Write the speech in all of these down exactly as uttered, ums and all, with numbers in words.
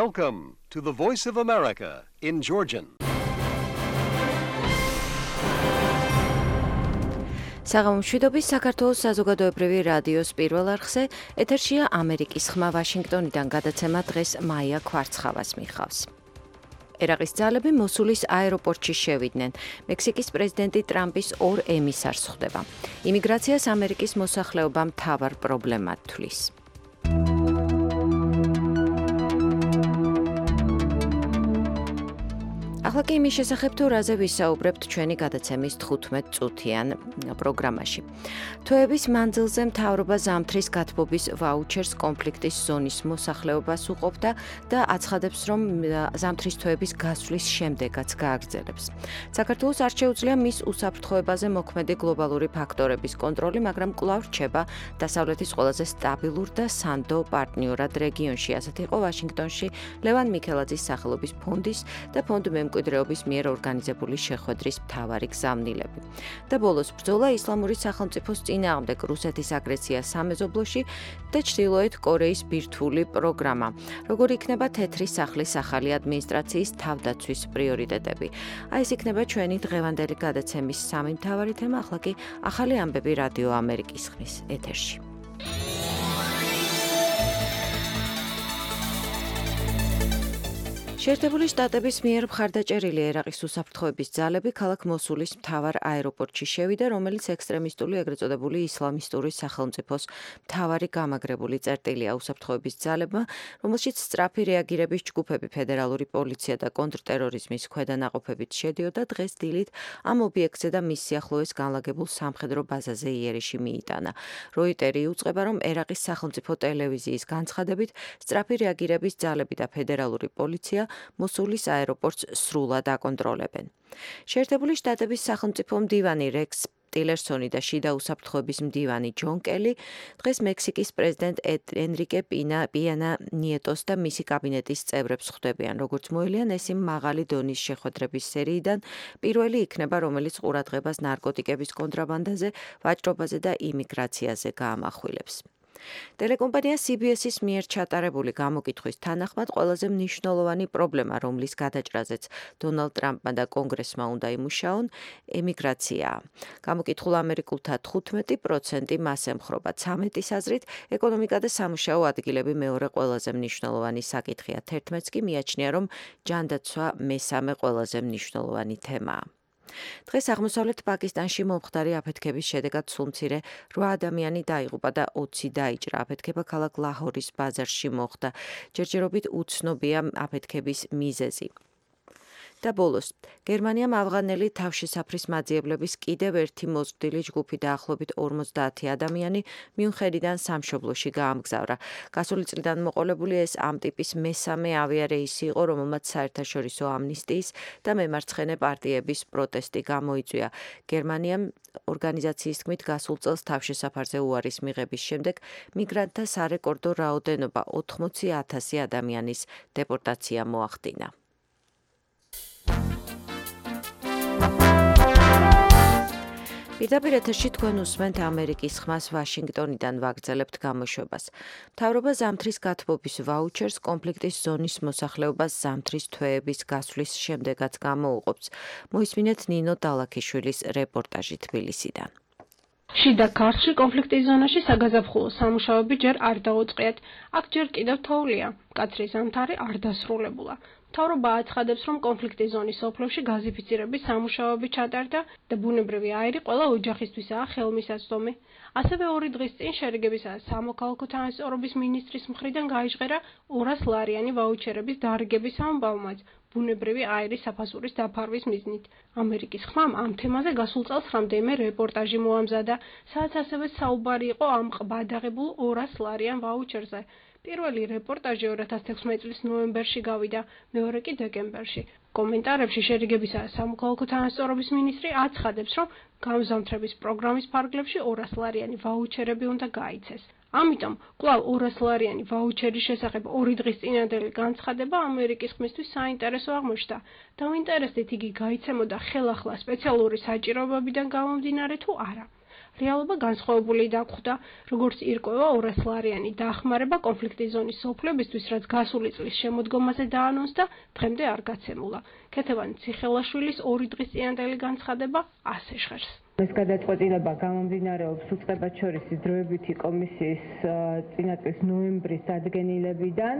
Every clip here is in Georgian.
Welcome to the Voice of America in Georgian. საღამომშვიდობის საქართველოს საზოგადოებრივი რადიოს პირველ არხზე ეთერშია ამერიკის ხმა ვაშინგტონიდან გადაცემა დღეს მაია ქვარცხავას მიხავს. ერაყის ძალები მოსულის აეროპორტში შევიდნენ. მექსიკის პრეზიდენტი ტრამპის ორ ემისარს ხვდება. იმიგრაციას ამერიკის მოსახლეობა მთავარ პრობლემად თვლის. ახლა კი იმის შესახებ თუ რაზე ვისაუბრებთ ჩვენი გადაცემის თხუთმეტ წუთიან პროგრამაში. თვეების მანძილზე მთავრობა ზამთრის გათბობის ვაუჩერს კონფლიქტის ზონის მოსახლეობას უყოფდა და აცხადებს, რომ ზამთრის თვეების გასვლის შემდეგაც გააგრძელებს. საქართველოს არ შეუძლია მის უსაფრთხოებაზე მოქმედი გლობალური ფაქტორების კონტროლი, მაგრამ კვლავ რჩება დასავლეთის ყველაზე სტაბილურ და სანდო პარტნიორად რეგიონში. ასეთ იყო ვაშინგტონში ლევან მიქელაძის სახელობის ფონდის და ფონდ მემკვიდრეობის მიერ ორგანიზებული შეხვედრის მთავარი გზავნილები. და ბოლოს ბრძოლა ისლამური სახელმწიფოს წინააღმდეგ რუსეთის აგრესია სამეზობლოში და ჩრდილოეთ კორეის ბირთვული პროგრამა. როგორი იქნება თეთრი სახლის ახალი ადმინისტრაციის თავდაცვის პრიორიტეტები. აი ეს იქნება ჩვენი დღევანდელი გადაცემის სამი მთავარი თემა, ახლა კი ახალი ამბები რადიო ამერიკის ხმის ეთერში. შეერთებული შტატების მიერ მხარდაჭერილი ერაყის უსაფრთხოების ძალები ქალაქ მოსულის მთავარ აეროპორტში შევიდა, რომელიც ექსტრემისტული ეგრეთ წოდებული ისლამისტური სახელმწიფოს მთავარი გამაგრებული წერტილია უსაფრთხოების ძალებმა, რომელშიც სწრაფი რეაგირების ჯგუფები, ფედერალური პოლიცია და კონტრტერორიზმის ქვედანაყოფებით შედიოდა, დღეს დილით ამ ობიექტზე და მის სიახლოვეს განლაგებულ სამხედრო ბაზაზე იერიში მიიტანა. როიტერი იუწყება, რომ ერაყის სახელმწიფო ტელევიზიის განცხადებით, სწრაფი რეაგირების ძალები და ფედერალური პოლიცია მოსულის აეროპორტს სრულად აკონტროლებენ. შეერთებული შტატების სახელმწიფო მდივანი რექს ტილერსონი და შიდა უსაფრთხოების მდივანი ჯონ კელი დღეს მექსიკის პრეზიდენტ ენრიკე პენა ნიეტოს და მისი კაბინეტის წევრებს ხვდებიან. როგორც მოელიან, ეს იმ მაღალი დონის შეხვედრების სერიიდან პირველი იქნება, რომელიც ყურადღებას ნარკოტიკების კონტრაბანდაზე, ვაჭრობაზე და იმიგრაციაზე გაამახვილებს. ტელეკომპანია სი ბი ეს-ის მიერ ჩატარებული გამოკითხვის თანახმად ყველაზე მნიშვნელოვანი პრობლემა, რომლის გადაჭრაზეც დონალდ ტრამპმა და კონგრესმა უნდა იმუშაონ, ემიგრაციაა. გამოკითხულ ამერიკულთა თხუთმეტი პროცენტი მას ემხრობა. ცამეტის აზრით, ეკონომიკა და სამუშაო ადგილები მეორე ყველაზე მნიშვნელოვანი საკითხია. თერთმეტს კი მიაჩნია, რომ ჯანდაცვა მესამე ყველაზე მნიშვნელოვანი თემაა. დღეს აღმოსავლეთ პაკისტანში მომხდარი აფეთქების შედეგად სულმცირე რვა ადამიანი დაიღუპა და ოცი დაიჭრა. აფეთქება ქალაქ ლაჰორის ბაზარში მოხდა. ჯერჯერობით უცნობია აფეთქების მიზეზი. და ბოლოს, გერმანიამ ავღანელი თავშესაფრის მაძიებლების კიდევ ერთი მოზრდილი ჯგუფი დაახლოებით ორმოცდაათი ადამიანი მიუნხენიდან სამშობლოში გაამგზავრა. გასული წლიდან მოყოლებული ეს ამ ტიპის მესამე ავიარეისი იყო, რომელმაც საერთაშორისო ამნისტიის და მემარცხენე პარტიების პროტესტი გამოიწვია. გერმანიამ ორგანიზაციის თქმით გასულ წელს თავშესაფარზე უარის მიღების შემდეგ მიგრანტთა სარეკორდო რაოდენობა ოთხმოცი ათასი ადამიანის დეპორტაცია მოახდინა. პირდაპირ ეთერში თქვენ უსმენთ ამერიკის ხმას ვაშინგტონიდან ვაგრძელებთ გამოშვებას. მთავრობა ზამთრის გათბობის ვაუჩერს კონფლიქტის ზონის მოსახლეობას ზამთრის თვეების გასვლის შემდეგაც გამოუყოფს. მოისმინეთ ნინო დალაქიშვილის რეპორტაჟი თბილისიდან. შიდა ქართლში კონფლიქტის ზონაში საგაზაფხულო სამუშაოები ჯერ არ დაუწყიათ. აქ ჯერ კიდევ თოვლია. მკაცრი ზამთარი არ დასრულებულა. მთავრობა აცხადებს, რომ კონფლიქტის ზონის სოფლებში გაზიფიცირების სამუშაოები ჩატარდა და ბუნებრივი აირი ყველა ოჯახისთვისაა ხელმისაწვდომი. ასევე ორი დღის წინ შერიგებისა სამოქალაქო თანასწორობის მინისტრის მხრიდან გაიჟღერა ორას ლარიანი ვაუჩერების დარგების ამბავმაც ბუნებრივი აირის საფასურის დაფარვის მიზნით. ამერიკის ხმამ ამ თემაზე გასულ წელს რამდენიმე რეპორტაჟი მოამზადა, სადაც ასევე საუბარი იყო ამ ყბადაღებულ ორას ლარიან ვაუჩერზე. პირველი რეპორტაჟი ორი ათას თექვსმეტი წლის ნოემბერში გავიდა, მეორე კი დეკემბერში. კომენტარებში შერიგებისა სამოქალაქო თანასწორობის მინისტრი აცხადებს, რომ გამზამთრების პროგრამის ფარგლებში ორას ლარიანი ვაუჩერები უნდა გაიცეს. ამიტომ კვლავ ორას ლარიანი ვაუჩერის შესახებ ორი დღის წინანდელი განცხადება ამერიკის ხმისთვის საინტერესო აღმოჩნდა. დავინტერესდით, იგი გაიცემოდა ხელახლა სპეციალური საჭიროებებიდან გამომდინარე თუ არა. რეალობა განსხვავებული დაგვხვდა, როგორც ირკვევა ორასლარიანი დახმარება კონფლიქტის ზონის სოფლებისთვის, რაც გასული წლის შემოდგომაზე დაანონსდა, დღემდე არ გაცემულა. ქეთევან ციხელაშვილის ორი დღის წინანდელი განცხადება ასე ჟღერს. ეს გადაწყვეტილება გამომდინარეობს უწყებად შორისი დროებითი კომისიის წინაწლის ნოემბრის დადგენილებიდან.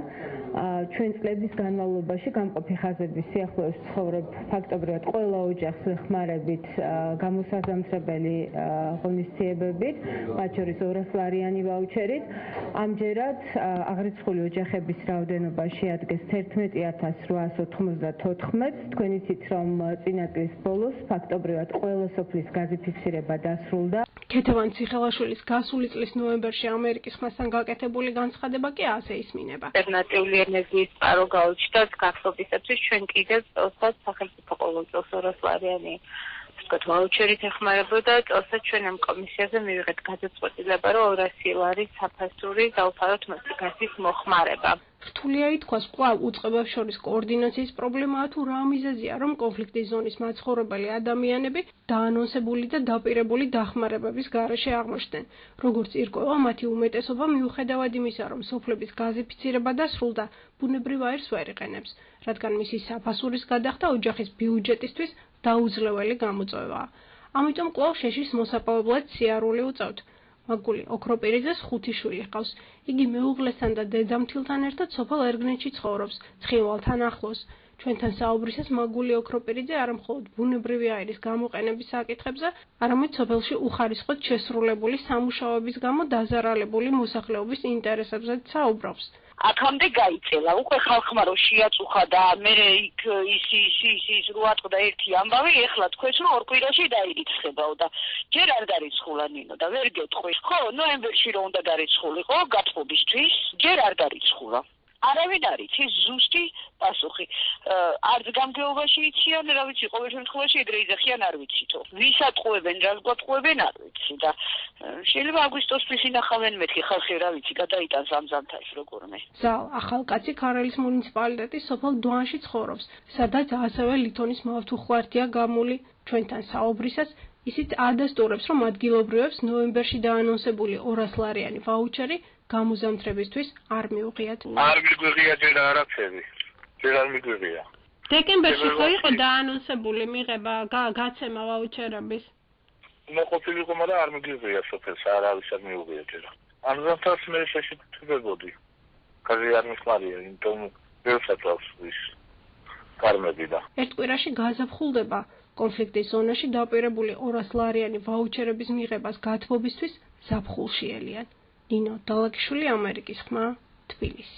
ჩვენ წლების განმავლობაში გამყოფი ხაზების სიახლოვეს ცხოვრობ ფაქტობრივად ყველა ოჯახს ვეხმარებით გამოსაზამთრებელი ღონისძიებებით, მათ შორის ორასლარიანი ვაუჩერით. ამჯერად აღრიცხული ოჯახების რაოდენობა შეადგენს თერთმეტი ათას რვაას ოთხმოცდათოთხმეტს. თქვენ იცით, რომ წინაწლის ბოლოს ფაქტობრივად ყველა სოფლის გაზი ფიქსირება დასრულდა. ქეთევან ციხელაშვილის გასული წლის ნოემბერში ამერიკის ხმასთან გაკეთებული განცხადება კი ასე ისმინება. ალტერნატიული ენერგიის წყარო გაუჩნდათ გათხრობისათვის ჩვენ კიდევ წელსაც სახელმწიფო ყოველ წელს ორასლარიანი ვთქვათ ვაუჩერით ეხმარებოდა. წელსაც ჩვენ ამ კომისიაზე მივიღეთ გადაწყვეტილება, რომ ორასი ლარი საფასური დავფაროთ მოციქასის მოხმარება. რთულია ითქვას, კვლავ უწყებებს შორის კოორდინაციის პრობლემაა თუ რა მიზეზია, რომ კონფლიქტის ზონის მაცხოვრებელი ადამიანები დაანონსებული და დაპირებული დახმარებების გარეშე აღმოჩნდნენ. როგორც ირკვევა, მათი უმეტესობა მიუხედავად იმისა, რომ სოფლების გაზიფიცირება დასრულდა, ბუნებრივ აირს ვერ იყენებს, რადგან მისი საფასურის გადახდა ოჯახის ბიუჯეტისთვის დაუძლეველი გამოწვევაა. ამიტომ კვლავ შეშის მოსაპოვებლად სიარული უწევთ. მაგული ოქროპირიძეს ხუთი შვილი ჰყავს. იგი მეუღლესთან და დედამთილთან ერთად სოფელ ერგნეთში ცხოვრობს, ცხინვალთან ახლოს. ჩვენთან საუბრისას მაგული ოქროპირიძე არა მხოლოდ ბუნებრივი აირის გამოყენების საკითხებზე, არამედ სოფელში უხარისხოდ შესრულებული სამუშაოების გამო დაზარალებული მოსახლეობის ინტერესებზეც საუბრობს. აქამდე გაიწელა, უკვე ხალხმა რო შეაწუხა და მე იქ ის ის ის ის რო ატყდა ერთი ამბავი, ეხლა თქვენს რომ ორ კვირაში დაირიცხებაო და ჯერ არ დარიცხულა ნინო და ვერ გეტყვი. ხო, ნოემბერში რო უნდა დარიცხულიყო გათხოვისთვის, ჯერ არ დარიცხულა. არავინ არ იცის ზუსტი პასუხი. არც გამგეობაში იციან, რა ვიცი, ყოველ შემთხვევაში ეგრე იძახიან არ ვიცითო. ვის ატყუებენ, რას გვატყუებენ არ ვიცი და შეიძლება აგვისტოსთვის ინახავენ მეთქი ხალხი რა ვიცი, გადაიტანს ამ ზამთარში როგორმე. ზალ ახალკაცი ქარელის მუნიციპალიტეტის სოფელ დვანში ცხოვრობს, სადაც ასევე ლითონის მავთუხვართია გამული. ჩვენთან საუბრისას ისიც ადასტურებს, რომ ადგილობრივებს ნოემბერში დაანონსებული ორასლარიანი ვაუჩერი გამოზამთრებისთვის არ მიუღიათ. არ მიგვიღია ჯერ არაფერი. ჯერ არ მიგვიღია. დეკემბერში ხო იყო დაანონსებული მიღება გაცემა ვაუჩერების? მოყოფილიყო, მაგრამ არ მიგვიღია სოფელს, არავის არ მიუღია ჯერ. ამ ზამთარს მე შეშეთებოდი. კაზი არ მიხმარია, იმიტომ ვერ საწავს ის კარმები და. ერთ კვირაში გაზაფხულდება. კონფლიქტის ზონაში დაპირებული ორასლარიანი ვაუჩერების მიღებას გათბობისთვის ზაფხულში ელიან. ნინო დალაკიშვილი, ამერიკის ხმა, თბილისი.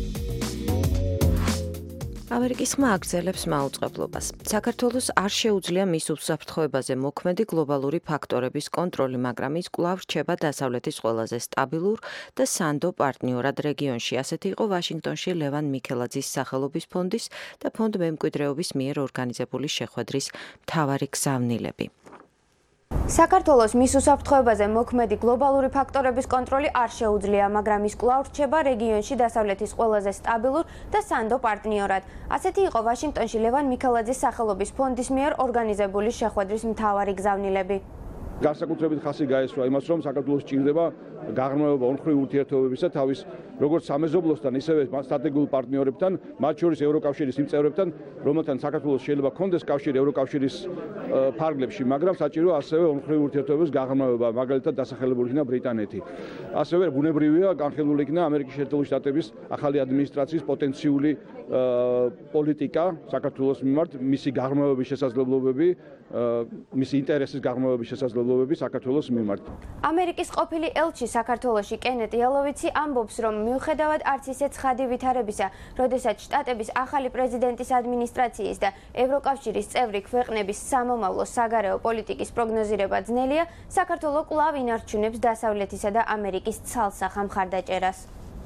ამერიკის ხმა აგრძელებს მაუწყებლობას. საქართველოს არ შეუძლია მის უსაფრთხოებაზე მოქმედი გლობალური ფაქტორების კონტროლი, მაგრამ ის კვლავ რჩება დასავლეთის ყველაზე სტაბილურ და სანდო პარტნიორად რეგიონში. ასეთი იყო ვაშინგტონში ლევან მიქელაძის სახელობის ფონდის და ფონდ მემკვიდრეობის მიერ ორგანიზებული შეხვედრის მთავარი გზავნილები. საქართველოს მის უსაფრთხოებაზე მოქმედი გლობალური ფაქტორების კონტროლი არ შეუძლია, მაგრამ ის კვლავ რჩება რეგიონში დასავლეთის ყველაზე სტაბილურ და სანდო პარტნიორად. ასეთი იყო ვაშინგტონში ლევან მიქელაძის სახელობის ფონდის მიერ ორგანიზებული შეხვედრის მთავარი გზავნილები. განსაკუთრებით ხაზი გაესვა იმას, რომ საქართველოს ჭირდება გაღრმავება ორმხრივ ურთიერთობებისა თავის როგორც სამეზობლოსთან, ისევე სტრატეგიულ პარტნიორებთან, მათ შორის ევროკავშირის იმ წევრებთან, რომელთან საქართველოს შეიძლება ჰქონდეს კავშირი ევროკავშირის ფარგლებში, მაგრამ საჭიროა ასევე ორმხრივ ურთიერთობების გაღრმავება, მაგალითად დასახელებული იქნა ბრიტანეთი. ასევე ბუნებრივია განხილული იქნა ამერიკის შეერთებული შტატების ახალი ადმინისტრაციის პოტენციური პოლიტიკა საქართველოს მიმართ, მისი გაღრმავების შესაძლებლობები, მისი ინტერესის გაღრმავების შესაძლებლობები საქართველოს მიმართ. ამერიკის ყოფილი ელჩი საქართველოში კენეტ იალოვიცი ამბობს, რომ მიუხედავად არც ისე ცხადი ვითარებისა, როდესაც შტატების ახალი პრეზიდენტის ადმინისტრაციის და ევროკავშირის წევრი ქვეყნების სამომავლო საგარეო პოლიტიკის პროგნოზირება ძნელია, საქართველო კვლავ ინარჩუნებს დასავლეთისა და ამერიკის ცალსახა მხარდაჭერას.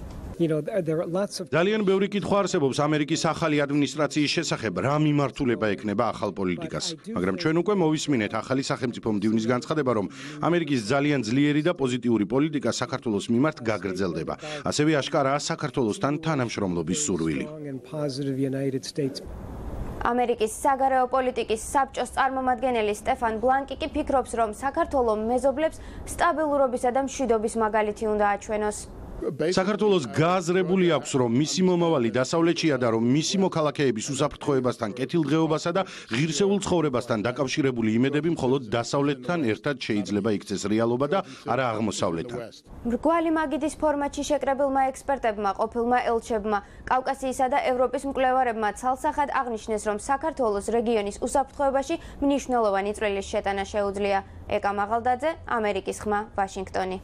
ძალიან ბევრი კითხვა არსებობს ამერიკის ახალი ადმინისტრაციის შესახებ, რა მიმართულება ექნება ახალ პოლიტიკას. მაგრამ ჩვენ უკვე მოვისმინეთ ახალი სახელმწიფო მდივნის განცხადება, რომ ამერიკის ძალიან ძლიერი და პოზიტიური პოლიტიკა საქართველოს მიმართ გაგრძელდება. ასევე აშკარაა საქართველოსთან თანამშრომლობის სურვილი. ამერიკის საგარეო პოლიტიკის საბჭოს წარმომადგენელი სტეფან ბლანკი კი ფიქრობს, რომ საქართველოს მეზობლებს სტაბილურობისა და მშვიდობის მაგალითი უნდა აჩვენოს. საქართველოს გააზრებული აქვს, რომ მისი მომავალი დასავლეთშია და რომ მისი მოქალაქეების უსაფრთხოებასთან, კეთილდღეობასა და ღირსეულ ცხოვრებასთან დაკავშირებული იმედები მხოლოდ დასავლეთთან ერთად შეიძლება იქცეს რეალობა და არა აღმოსავლეთთან. მრგვალი მაგიდის ფორმატში შეკრებილმა ექსპერტებმა, ყოფილმა ელჩებმა, კავკასიისა და ევროპის მკვლევარებმა ცალსახად აღნიშნეს, რომ საქართველოს რეგიონის უსაფრთხოებაში მნიშვნელოვანი წვლილის შეტანა შეუძლია. ეკა მაღალდაძე, ამერიკის ხმა, ვაშინგტონი.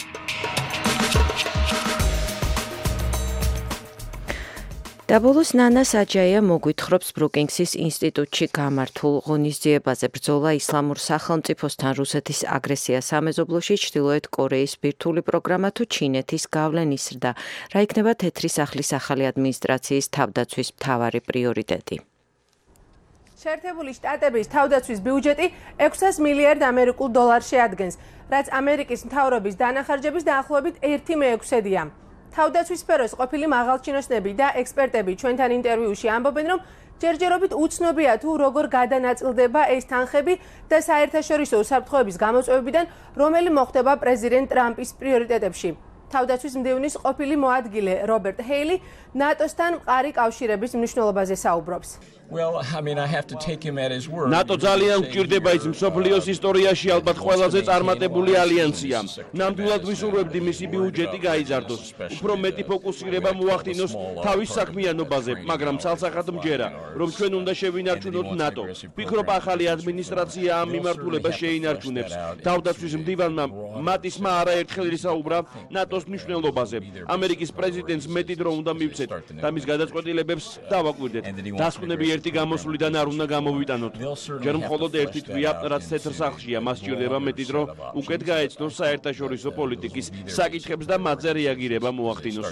დაბოლოს ნანა საჯაია მოგვითხრობს ბრუკინგსის ინსტიტუტში გამართულ ღონისძიებაზე ბრძოლა ისლამურ სახელმწიფოსთან რუსეთის აგრესია სამეზობლოში ჩრდილოეთ კორეის ბირთვული პროგრამა თუ ჩინეთის გავლენის ზრდა. რა იქნება თეთრი სახლის ახალი ადმინისტრაციის თავდაცვის მთავარი პრიორიტეტი? შეერთებული შტატების თავდაცვის ბიუჯეტი ექვსას მილიარდ ამერიკულ დოლარს შეადგენს, რაც ამერიკის მთავრობის დანახარჯების დაახლოებით ერთი მეექვსედია. თავდაცვის სფეროს ყოფილი მაღალჩინოსნები და ექსპერტები ჩვენთან ინტერვიუში ამბობენ, რომ ჯერჯერობით უცნობია თუ როგორ გადანაწილდება ეს თანხები და საერთაშორისო უსაფრთხოების გამოწვევებიდან, რომელი მოხდება პრეზიდენტ ტრამპის პრიორიტეტებში. თავდაცვის მდივნის ყოფილი მოადგილე რობერტ ჰეილი ნატოსთან მყარი კავშირების მნიშვნელობაზე საუბრობს. Well, I mean, I have to take him at his word. ნატო ძალიან გვჭირდება ის მსოფლიოს ისტორიაში ალბათ ყველაზე წარმატებული ალიანსია. ნამდვილად ვისურვებდი მისი ბიუჯეტი გაიზარდოს. უფრო მეტი ფოკუსირება მოახდინოს თავის საქმიანობაზე, მაგრამ ცალსახად მჯერა, რომ ჩვენ უნდა შევინარჩუნოთ ნატო. ვფიქრობ, ახალი ადმინისტრაცია ამ მიმართულებას შეინარჩუნებს. თავდაცვის მდივანმა მატისმა არაერთხელ ისაუბრა ნატოს მნიშვნელობაზე. ამერიკის პრეზიდენტს მეტი დრო უნდა მივცეთ და მის გადაწყვეტილებებს დავაკვირდეთ. დასკვნები ერთი გამოსვლიდან არ უნდა გამოვიტანოთ. ჯერ მხოლოდ ერთი თვია, რაც თეთრ სახლშია, მას სჭირდება მეტი დრო, უკეთ გაეცნოს საერთაშორისო პოლიტიკის საკითხებს და მათზე რეაგირება მოახდინოს.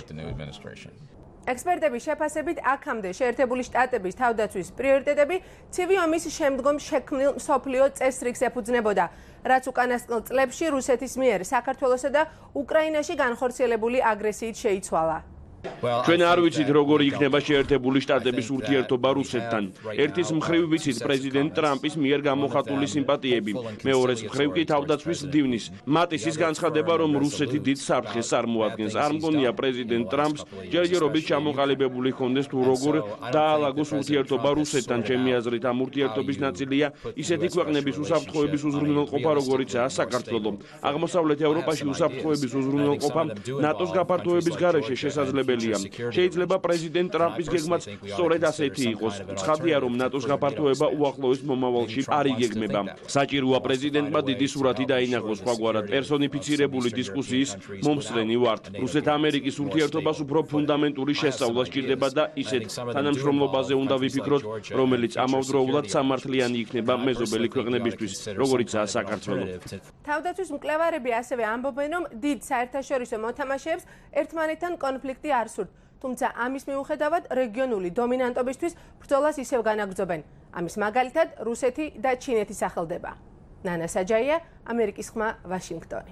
ექსპერტების შეფასებით აქამდე შეერთებული შტატების თავდაცვის პრიორიტეტები ცივი ომის შემდგომ შექმნილ მსოფლიო წესრიგს ეფუძნებოდა, რაც უკანასკნელ წლებში რუსეთის მიერ საქართველოსა და უკრაინაში განხორციელებული აგრესიით შეიცვალა. ჩვენ არ ვიცით როგორ იქნება შეერთებული შტატების ურთიერთობა რუსეთთან. ერთის მხრივ ვიცით პრეზიდენტ ტრამპის მიერ გამოხატული სიმპათიები, მეორეს მხრივ კი თავდაცვის მდივნის. მათის ის განცხადება, რომ რუსეთი დიდ საფრთხეს წარმოადგენს. არ მგონია პრეზიდენტ ტრამპს ჯერჯერობით ჩამოყალიბებული ჰქონდეს თუ როგორ დაალაგოს ურთიერთობა რუსეთთან. ჩემი აზრით, ამ ურთიერთობის ნაწილია ისეთი ქვეყნების უსაფრთხოების უზრუნველყოფა, როგორიცაა საქართველო. აღმოსავლეთ ევროპაში უსაფრთხოების უზრუნველყოფა ნატოს გაფართოების გარეშე შესაძლებელია. შეიძლება პრეზიდენტ ტრამპის გეგმაც სწორედ ასეთი იყოს. ცხადია, რომ ნატოს გაფართოება უახლოეს მომავალში არ იგეგმება. საჭიროა პრეზიდენტმა დიდი სურათი დაინახოს, სხვაგვარად პერსონიფიცირებული დისკუსიის მომსწრენი ვართ. რუსეთ-ამერიკის ურთიერთობას უფრო ფუნდამენტური შესწავლა სჭირდება და ისეთ თანამშრომლობაზე უნდა ვიფიქროთ, რომელიც ამავდროულად სამართლიანი იქნება მეზობელი ქვეყნებისთვის, როგორიცაა საქართველო. თავდაცვის მკვლევარები ასევე ამბობენ, რომ დიდ საერთაშორისო მოთამაშეებს ერთმანეთთან კონფლიქტი არ სურთ, თუმცა ამის მიუხედავად რეგიონული დომინანტობისთვის ბრძოლას ისევ განაგრძობენ. ამის მაგალითად რუსეთი და ჩინეთი სახელდება. ნანა საჯაია, ამერიკის ხმა, ვაშინგტონი.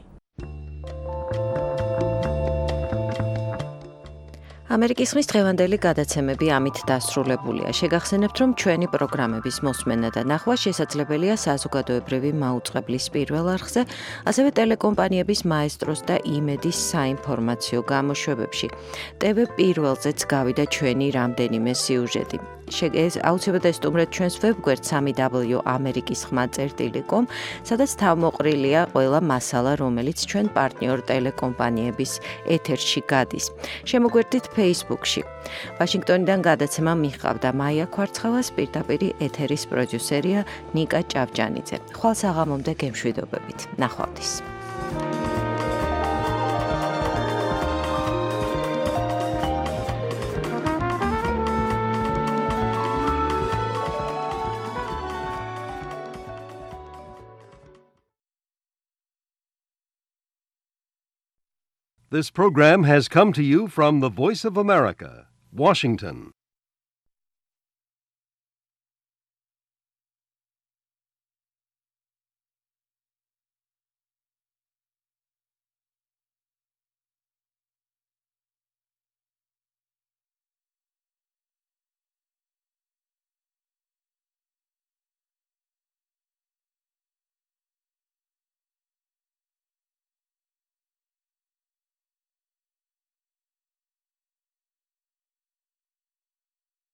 ამერიკის ხმის დღევანდელი გადაცემები ამით დასრულებულია. შეგახსენებთ, რომ ჩვენი პროგრამების მოსმენა და ნახვა შესაძლებელია საზოგადოებრივი მაუწყებლის პირველ არხზე, ასევე ტელეკომპანიების მაესტროს და იმედის საინფორმაციო გამოშვებებში. ტევ პირველზეც გავიდა ჩვენი რამდენიმე სიუჟეტი. ეს აუცილებლად ესტუმრეთ ჩვენს ვებგვერდ სამი დაბლიუ ამერიკის ხმა წერტილი კომ, სადაც თავმოყრილია ყველა მასალა, რომელიც ჩვენ პარტნიორ ტელეკომპანიების ეთერში გადის. შემოგვერდით Facebook-ში. ვაშინგტონიდან გადაცემა მიჰყავდა მაია ქვარცხავას, პირდაპირ ეთერის პროდიუსერია ნიკა ჭავჭანიძე. ხვალ საღამომდე გემშვიდობებით. ნახვამდის. This program has come to you from the Voice of America, Washington.